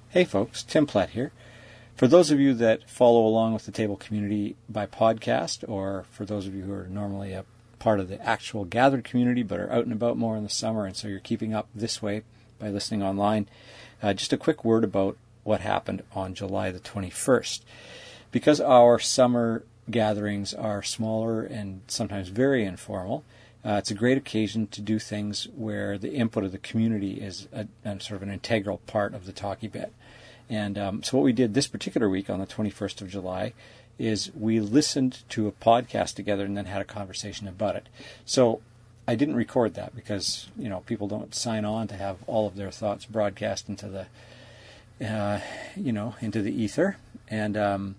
Hey folks, Tim Platt here. For those of you that follow along with the Table community by podcast, or for those of you who are normally a part of the actual gathered community but are out and about more in the summer and so you're keeping up this way by listening online, just a quick word about what happened on July the 21st. Because our summer gatherings are smaller and sometimes very informal, it's a great occasion to do things where the input of the community is a sort of an integral part of the talkie bit. And so what we did this particular week on the 21st of July is we listened to a podcast together and then had a conversation about it. So I didn't record that because, people don't sign on to have all of their thoughts broadcast into the, into the ether. And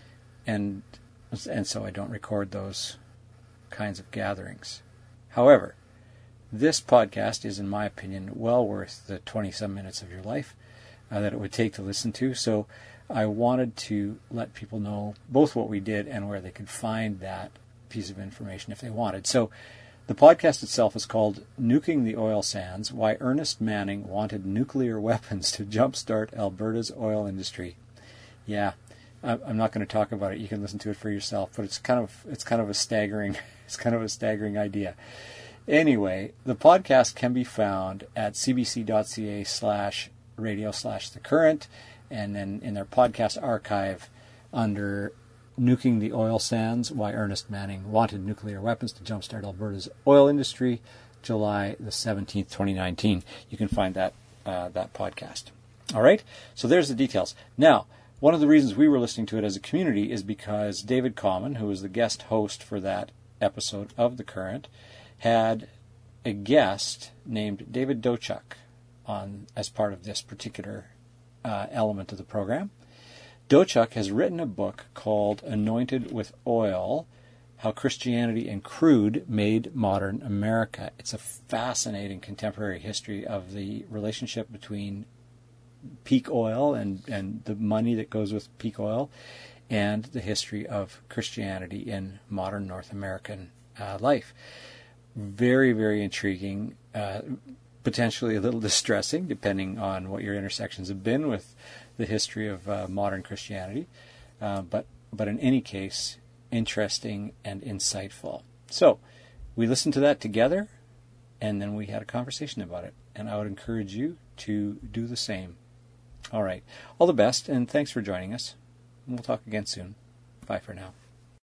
so I don't record those kinds of gatherings. However, this podcast is, in my opinion, well worth the 20-some minutes of your life that it would take to listen to. So I wanted to let people know both what we did and where they could find that piece of information if they wanted. So the podcast itself is called Nuking the Oil Sands, Why Ernest Manning Wanted Nuclear Weapons to Jumpstart Alberta's Oil Industry. Yeah, I'm not going to talk about it. You can listen to it for yourself, but it's kind of a staggering idea. Anyway, the podcast can be found at cbc.ca/radio/thecurrent, and then in their podcast archive under Nuking the Oil Sands, Why Ernest Manning Wanted Nuclear Weapons to Jumpstart Alberta's Oil Industry, July the 17th, 2019. You can find that podcast. All right, so there's the details. Now, one of the reasons we were listening to it as a community is because David Common, who was the guest host for that episode of The Current, had a guest named David Dochuk on as part of this particular element of the program. Dochuk has written a book called Anointed with Oil, How Christianity and Crude Made Modern America. It's a fascinating contemporary history of the relationship between peak oil and the money that goes with peak oil, and the history of Christianity in modern North American life. Very, very intriguing, potentially a little distressing, depending on what your intersections have been with the history of modern Christianity, but in any case, interesting and insightful. So we listened to that together, and then we had a conversation about it, and I would encourage you to do the same. All right. All the best, and thanks for joining us. We'll talk again soon. Bye for now.